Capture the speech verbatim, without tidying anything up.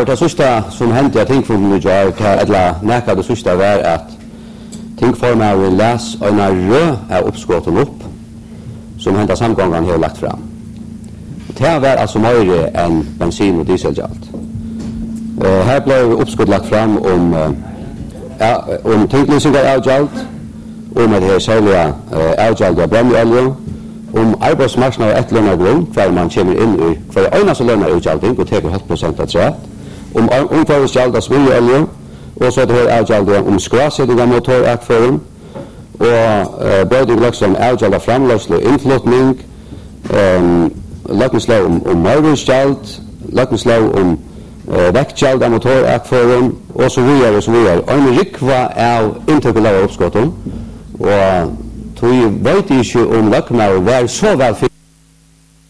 var det sista som hände att tingfunden igår till eller näka det sista var att tingformen läs en rö är uppskotten upp som hända samgången har lagt fram. Det var alltså mer än bensin och dieselgjald. Uh, här blev uppskott lagt fram om uh, om tinglösningar avgjald, om det här särliga uh, avgjald av brännolja, om arbetsmarknaden och ettlönegrund, för man kommer in i för ena så lönar utgjaldning och tar halv procent att säga, om omförhetsgjald av smörjolja, och så det här avgjald om skrassättning av motorakföring, och uh, både liksom avgjald av framlösning och inflyttning, um, lagningslag om, om marknadsgjald, lagningslag om uh, vektgjald av motorakföring, och så vidare och så vidare. Och en rikva av intäkter av uppskotten, och tog vet inte om lagnar var så väl